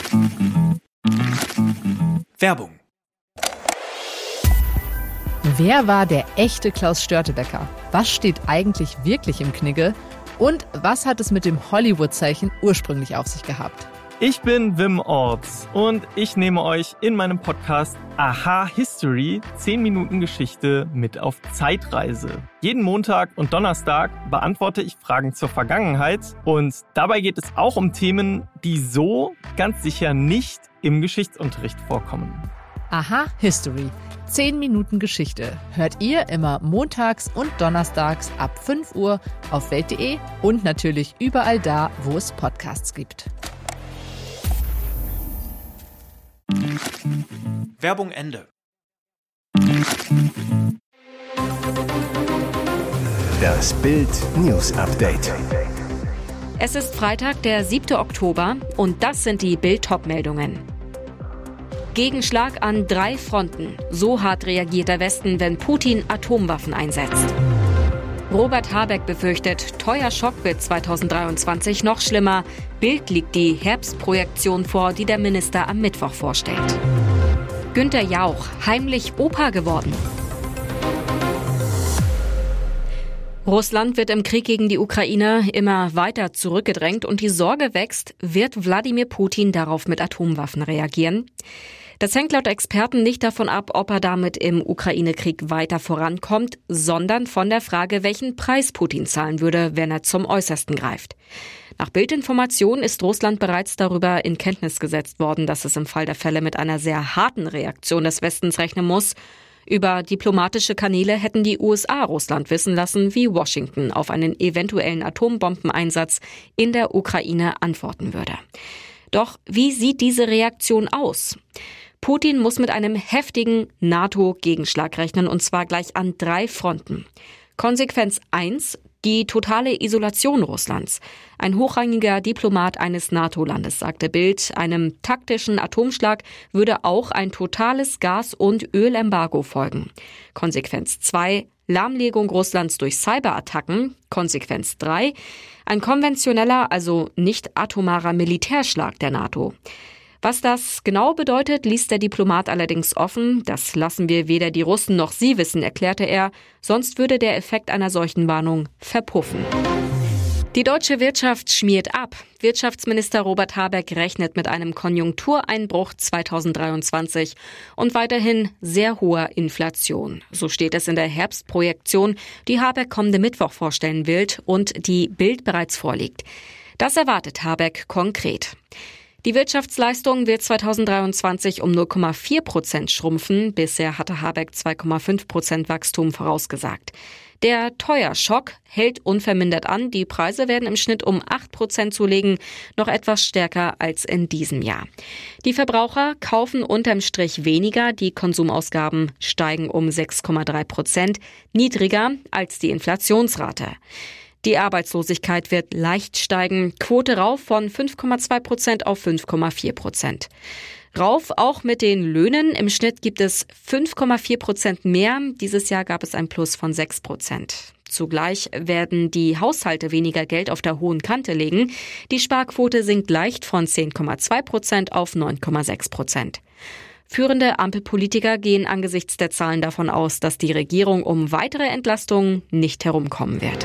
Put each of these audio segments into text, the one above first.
Werbung. Wer war der echte Klaus Störtebeker? Was steht eigentlich wirklich im Knigge? Und was hat es mit dem Hollywood-Zeichen ursprünglich auf sich gehabt? Ich bin Wim Orts und ich nehme euch in meinem Podcast Aha History 10 Minuten Geschichte mit auf Zeitreise. Jeden Montag und Donnerstag beantworte ich Fragen zur Vergangenheit und dabei geht es auch um Themen, die so ganz sicher nicht im Geschichtsunterricht vorkommen. Aha History 10 Minuten Geschichte hört ihr immer montags und donnerstags ab 5 Uhr auf welt.de und natürlich überall da, wo es Podcasts gibt. Werbung Ende. Das Bild News Update. Es ist Freitag, der 7. Oktober und das sind die Bild-Top-Meldungen. Gegenschlag an 3 Fronten. So hart reagiert der Westen, wenn Putin Atomwaffen einsetzt. Robert Habeck befürchtet, teuer Schock wird 2023 noch schlimmer. Bild liegt die Herbstprojektion vor, die der Minister am Mittwoch vorstellt. Günther Jauch, heimlich Opa geworden. Russland wird im Krieg gegen die Ukraine immer weiter zurückgedrängt und die Sorge wächst, wird Wladimir Putin darauf mit Atomwaffen reagieren? Das hängt laut Experten nicht davon ab, ob er damit im Ukraine-Krieg weiter vorankommt, sondern von der Frage, welchen Preis Putin zahlen würde, wenn er zum Äußersten greift. Nach Bildinformation ist Russland bereits darüber in Kenntnis gesetzt worden, dass es im Fall der Fälle mit einer sehr harten Reaktion des Westens rechnen muss. Über diplomatische Kanäle hätten die USA Russland wissen lassen, wie Washington auf einen eventuellen Atombombeneinsatz in der Ukraine antworten würde. Doch wie sieht diese Reaktion aus? Putin muss mit einem heftigen NATO-Gegenschlag rechnen, und zwar gleich an 3 Fronten. Konsequenz 1, die totale Isolation Russlands. Ein hochrangiger Diplomat eines NATO-Landes sagte Bild, einem taktischen Atomschlag würde auch ein totales Gas- und Ölembargo folgen. Konsequenz 2, Lahmlegung Russlands durch Cyberattacken. Konsequenz 3, ein konventioneller, also nicht atomarer Militärschlag der NATO. Was das genau bedeutet, ließ der Diplomat allerdings offen. Das lassen wir weder die Russen noch sie wissen, erklärte er. Sonst würde der Effekt einer solchen Warnung verpuffen. Die deutsche Wirtschaft schmiert ab. Wirtschaftsminister Robert Habeck rechnet mit einem Konjunktureinbruch 2023 und weiterhin sehr hoher Inflation. So steht es in der Herbstprojektion, die Habeck kommende Mittwoch vorstellen will und die Bild bereits vorliegt. Das erwartet Habeck konkret. Die Wirtschaftsleistung wird 2023 um 0,4% schrumpfen. Bisher hatte Habeck 2,5% Wachstum vorausgesagt. Der Teuerschock hält unvermindert an. Die Preise werden im Schnitt um 8% zulegen, noch etwas stärker als in diesem Jahr. Die Verbraucher kaufen unterm Strich weniger. Die Konsumausgaben steigen um 6,3%, niedriger als die Inflationsrate. Die Arbeitslosigkeit wird leicht steigen, Quote rauf von 5,2% auf 5,4%. Rauf auch mit den Löhnen. Im Schnitt gibt es 5,4% mehr. Dieses Jahr gab es ein Plus von 6%. Zugleich werden die Haushalte weniger Geld auf der hohen Kante legen. Die Sparquote sinkt leicht von 10,2% auf 9,6%. Führende Ampelpolitiker gehen angesichts der Zahlen davon aus, dass die Regierung um weitere Entlastungen nicht herumkommen wird.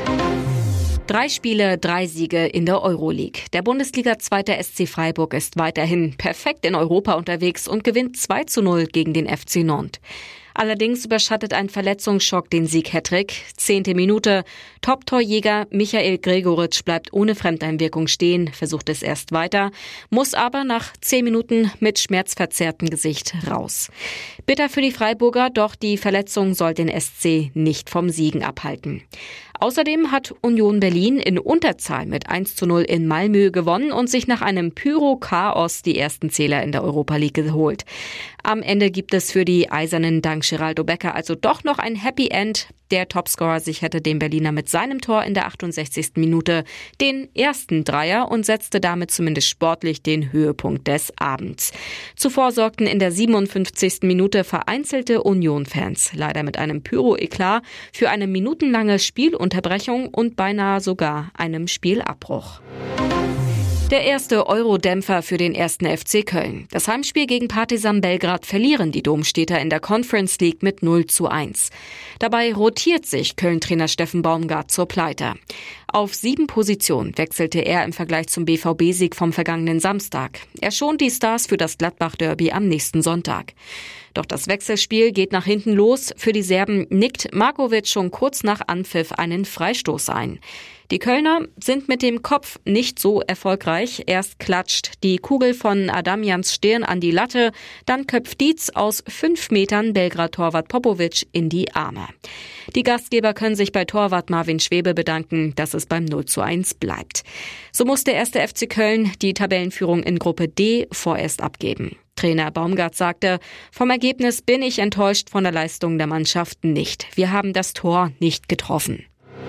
3 Spiele, 3 Siege in der Euroleague. Der Bundesliga-Zweite SC Freiburg ist weiterhin perfekt in Europa unterwegs und gewinnt 2:0 gegen den FC Nantes. Allerdings überschattet ein Verletzungsschock den Sieg-Hattrick. 10. Minute. Top-Torjäger Michael Gregoritsch bleibt ohne Fremdeinwirkung stehen, versucht es erst weiter, muss aber nach 10 Minuten mit schmerzverzerrtem Gesicht raus. Bitter für die Freiburger, doch die Verletzung soll den SC nicht vom Siegen abhalten. Außerdem hat Union Berlin in Unterzahl mit 1:0 in Malmö gewonnen und sich nach einem Pyro-Chaos die ersten Zähler in der Europa League geholt. Am Ende gibt es für die Eisernen dank Geraldo Becker also doch noch ein Happy End. Der Topscorer sicherte dem Berliner mit seinem Tor in der 68. Minute den ersten Dreier und setzte damit zumindest sportlich den Höhepunkt des Abends. Zuvor sorgten in der 57. Minute vereinzelte Union-Fans leider mit einem Pyro-Eklat für eine minutenlange Spielunterbrechung und beinahe sogar einem Spielabbruch. Der erste Euro-Dämpfer für den 1. FC Köln. Das Heimspiel gegen Partizan Belgrad verlieren die Domstädter in der Conference League mit 0:1. Dabei rotiert sich Köln-Trainer Steffen Baumgart zur Pleite. Auf 7 Positionen wechselte er im Vergleich zum BVB-Sieg vom vergangenen Samstag. Er schont die Stars für das Gladbach-Derby am nächsten Sonntag. Doch das Wechselspiel geht nach hinten los. Für die Serben nickt Markovic schon kurz nach Anpfiff einen Freistoß ein. Die Kölner sind mit dem Kopf nicht so erfolgreich. Erst klatscht die Kugel von Adamjans Stirn an die Latte, dann köpft Dietz aus 5 Metern Belgrad-Torwart Popovic in die Arme. Die Gastgeber können sich bei Torwart Marvin Schwebe bedanken, dass es beim 0:1 bleibt. So muss der 1. FC Köln die Tabellenführung in Gruppe D vorerst abgeben. Trainer Baumgart sagte, vom Ergebnis bin ich enttäuscht, von der Leistung der Mannschaft nicht. Wir haben das Tor nicht getroffen.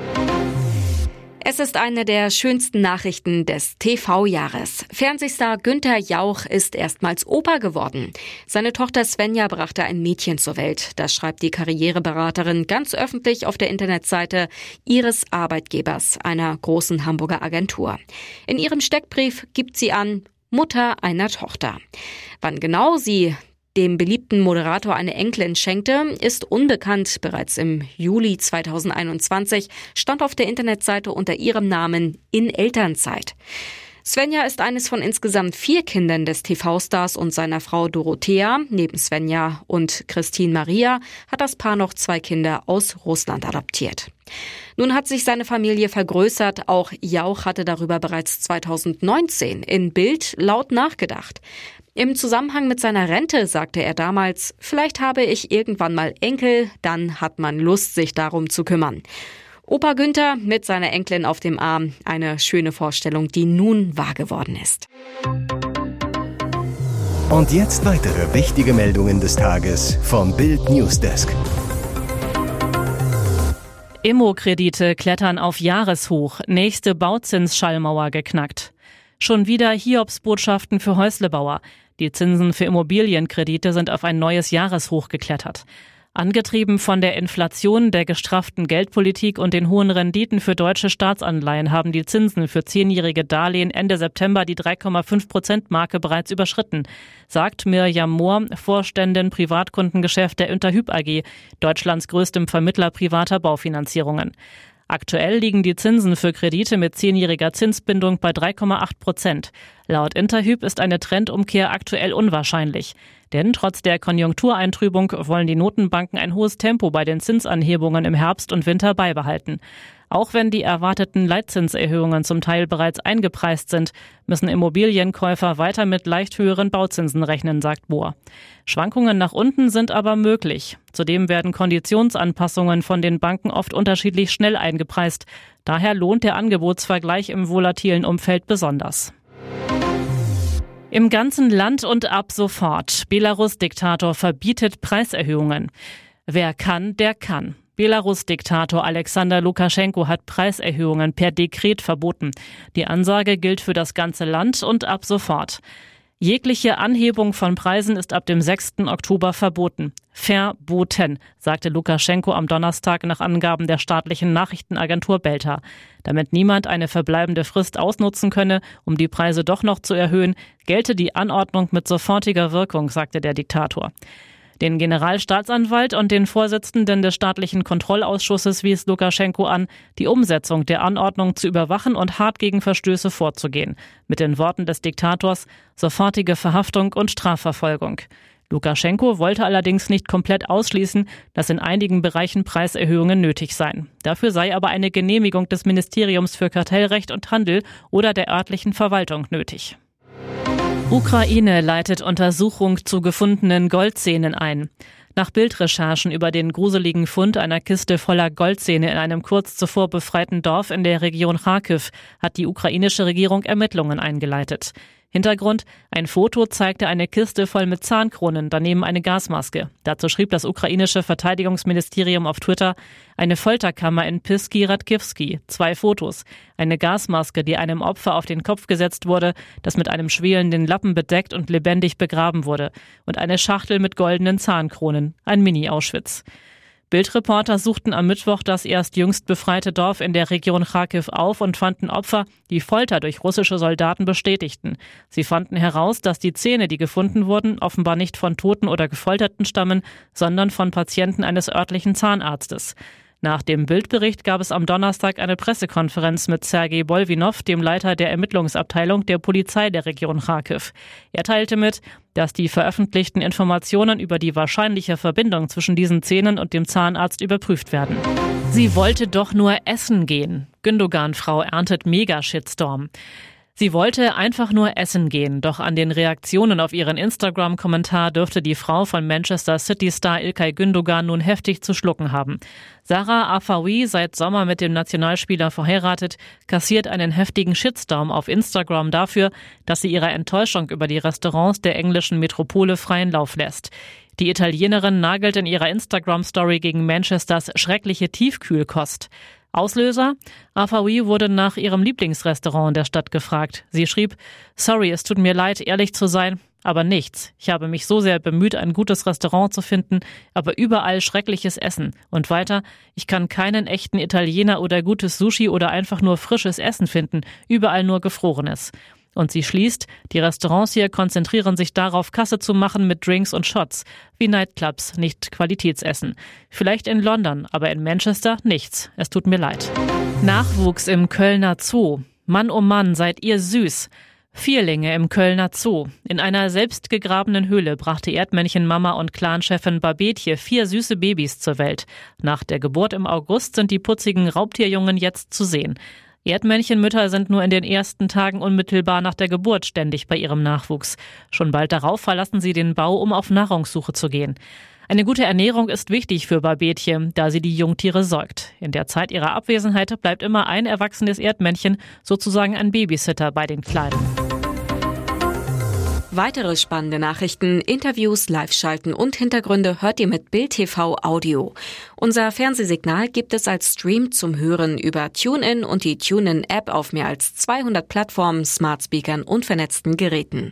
Es ist eine der schönsten Nachrichten des TV-Jahres. Fernsehstar Günther Jauch ist erstmals Opa geworden. Seine Tochter Svenja brachte ein Mädchen zur Welt. Das schreibt die Karriereberaterin ganz öffentlich auf der Internetseite ihres Arbeitgebers, einer großen Hamburger Agentur. In ihrem Steckbrief gibt sie an, Mutter einer Tochter. Wann genau sie dem beliebten Moderator eine Enkelin schenkte, ist unbekannt. Bereits im Juli 2021 stand auf der Internetseite unter ihrem Namen in Elternzeit. Svenja ist eines von insgesamt 4 Kindern des TV-Stars und seiner Frau Dorothea. Neben Svenja und Christine Maria hat das Paar noch 2 Kinder aus Russland adoptiert. Nun hat sich seine Familie vergrößert. Auch Jauch hatte darüber bereits 2019 in Bild laut nachgedacht. Im Zusammenhang mit seiner Rente sagte er damals, vielleicht habe ich irgendwann mal Enkel, dann hat man Lust, sich darum zu kümmern. Opa Günther mit seiner Enkelin auf dem Arm, eine schöne Vorstellung, die nun wahr geworden ist. Und jetzt weitere wichtige Meldungen des Tages vom Bild Newsdesk. Immo-Kredite klettern auf Jahreshoch, nächste Bauzinsschallmauer geknackt. Schon wieder Hiobsbotschaften für Häuslebauer. Die Zinsen für Immobilienkredite sind auf ein neues Jahreshoch geklettert. Angetrieben von der Inflation, der gestrafften Geldpolitik und den hohen Renditen für deutsche Staatsanleihen haben die Zinsen für 10-jährige Darlehen Ende September die 3,5%-Marke bereits überschritten, sagt Mirjam Mohr, Vorständin Privatkundengeschäft der Interhyp AG, Deutschlands größtem Vermittler privater Baufinanzierungen. Aktuell liegen die Zinsen für Kredite mit 10-jähriger Zinsbindung bei 3,8%. Laut Interhyp ist eine Trendumkehr aktuell unwahrscheinlich. Denn trotz der Konjunktureintrübung wollen die Notenbanken ein hohes Tempo bei den Zinsanhebungen im Herbst und Winter beibehalten. Auch wenn die erwarteten Leitzinserhöhungen zum Teil bereits eingepreist sind, müssen Immobilienkäufer weiter mit leicht höheren Bauzinsen rechnen, sagt Bohr. Schwankungen nach unten sind aber möglich. Zudem werden Konditionsanpassungen von den Banken oft unterschiedlich schnell eingepreist. Daher lohnt der Angebotsvergleich im volatilen Umfeld besonders. Im ganzen Land und ab sofort. Belarus-Diktator verbietet Preiserhöhungen. Wer kann, der kann. Belarus-Diktator Alexander Lukaschenko hat Preiserhöhungen per Dekret verboten. Die Ansage gilt für das ganze Land und ab sofort. Jegliche Anhebung von Preisen ist ab dem 6. Oktober verboten. Verboten, sagte Lukaschenko am Donnerstag nach Angaben der staatlichen Nachrichtenagentur Belta. Damit niemand eine verbleibende Frist ausnutzen könne, um die Preise doch noch zu erhöhen, gelte die Anordnung mit sofortiger Wirkung, sagte der Diktator. Den Generalstaatsanwalt und den Vorsitzenden des staatlichen Kontrollausschusses wies Lukaschenko an, die Umsetzung der Anordnung zu überwachen und hart gegen Verstöße vorzugehen. Mit den Worten des Diktators: sofortige Verhaftung und Strafverfolgung. Lukaschenko wollte allerdings nicht komplett ausschließen, dass in einigen Bereichen Preiserhöhungen nötig seien. Dafür sei aber eine Genehmigung des Ministeriums für Kartellrecht und Handel oder der örtlichen Verwaltung nötig. Ukraine leitet Untersuchung zu gefundenen Goldzähnen ein. Nach Bildrecherchen über den gruseligen Fund einer Kiste voller Goldzähne in einem kurz zuvor befreiten Dorf in der Region Charkiw hat die ukrainische Regierung Ermittlungen eingeleitet. Hintergrund: ein Foto zeigte eine Kiste voll mit Zahnkronen, daneben eine Gasmaske. Dazu schrieb das ukrainische Verteidigungsministerium auf Twitter: eine Folterkammer in Piski-Radkiwski, 2 Fotos, eine Gasmaske, die einem Opfer auf den Kopf gesetzt wurde, das mit einem schwelenden Lappen bedeckt und lebendig begraben wurde, und eine Schachtel mit goldenen Zahnkronen, ein Mini-Auschwitz. Bild-Reporter suchten am Mittwoch das erst jüngst befreite Dorf in der Region Charkiw auf und fanden Opfer, die Folter durch russische Soldaten bestätigten. Sie fanden heraus, dass die Zähne, die gefunden wurden, offenbar nicht von Toten oder Gefolterten stammen, sondern von Patienten eines örtlichen Zahnarztes. Nach dem Bildbericht gab es am Donnerstag eine Pressekonferenz mit Sergei Bolwinow, dem Leiter der Ermittlungsabteilung der Polizei der Region Charkiw. Er teilte mit, dass die veröffentlichten Informationen über die wahrscheinliche Verbindung zwischen diesen Zähnen und dem Zahnarzt überprüft werden. Sie wollte doch nur essen gehen. Gündogan-Frau erntet Mega-Shitstorm. Sie wollte einfach nur essen gehen, doch an den Reaktionen auf ihren Instagram-Kommentar dürfte die Frau von Manchester City-Star İlkay Gündogan nun heftig zu schlucken haben. Sarah Afawi, seit Sommer mit dem Nationalspieler verheiratet, kassiert einen heftigen Shitstorm auf Instagram dafür, dass sie ihre Enttäuschung über die Restaurants der englischen Metropole freien Lauf lässt. Die Italienerin nagelt in ihrer Instagram-Story gegen Manchesters schreckliche Tiefkühlkost. Auslöser? Afawi wurde nach ihrem Lieblingsrestaurant in der Stadt gefragt. Sie schrieb, sorry, es tut mir leid, ehrlich zu sein, aber nichts. Ich habe mich so sehr bemüht, ein gutes Restaurant zu finden, aber überall schreckliches Essen. Und weiter, ich kann keinen echten Italiener oder gutes Sushi oder einfach nur frisches Essen finden, überall nur Gefrorenes. Und sie schließt, die Restaurants hier konzentrieren sich darauf, Kasse zu machen mit Drinks und Shots, wie Nightclubs, nicht Qualitätsessen. Vielleicht in London, aber in Manchester nichts. Es tut mir leid. Nachwuchs im Kölner Zoo. Mann, oh Mann, seid ihr süß. Vierlinge im Kölner Zoo. In einer selbstgegrabenen Höhle brachte Erdmännchenmama und Clanchefin Babetje 4 süße Babys zur Welt. Nach der Geburt im August sind die putzigen Raubtierjungen jetzt zu sehen. Erdmännchenmütter sind nur in den ersten Tagen unmittelbar nach der Geburt ständig bei ihrem Nachwuchs. Schon bald darauf verlassen sie den Bau, um auf Nahrungssuche zu gehen. Eine gute Ernährung ist wichtig für Babetje, da sie die Jungtiere säugt. In der Zeit ihrer Abwesenheit bleibt immer ein erwachsenes Erdmännchen, sozusagen ein Babysitter bei den Kleinen. Weitere spannende Nachrichten, Interviews, Live-Schalten und Hintergründe hört ihr mit Bild TV Audio. Unser Fernsehsignal gibt es als Stream zum Hören über TuneIn und die TuneIn-App auf mehr als 200 Plattformen, Smartspeakern und vernetzten Geräten.